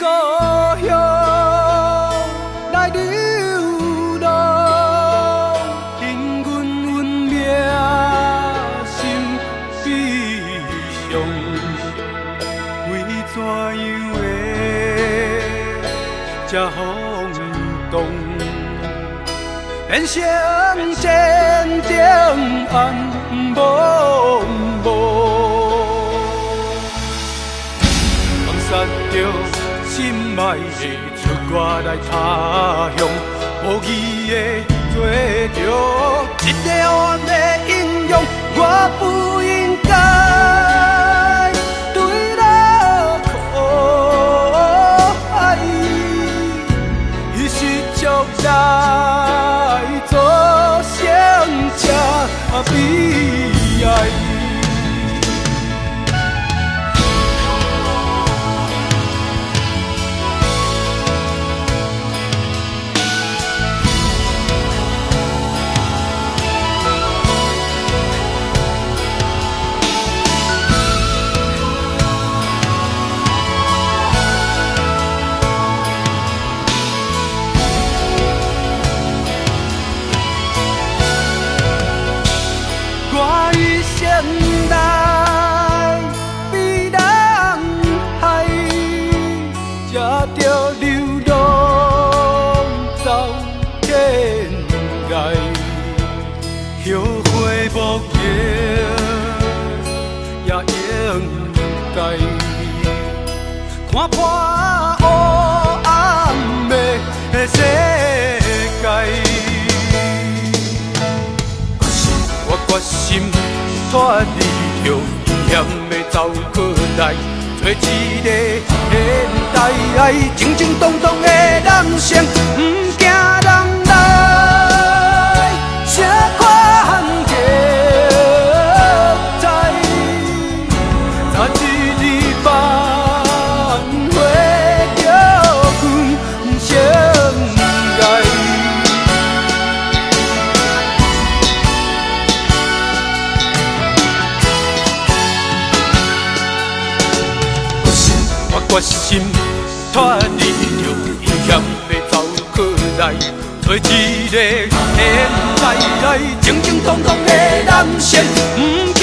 故乡来流浪，因阮运命心悲伤，为怎样会这轰动？变成战争暗茫茫。放散着心爱的出我来他乡，无义的做着一个黑暗的英雄，我不应该对他可爱，伊是将来做成这悲哀。我于现代被人害，才着流浪走天涯，后悔无用也应该，看破黑暗的世界。我决心脱离着危险的走过来，做一个现代正正当当的男性，不惊人来这款热在，早一日挽回着阮心爱。决心脱离着危险的走过来，做一个现代正正当当的男性。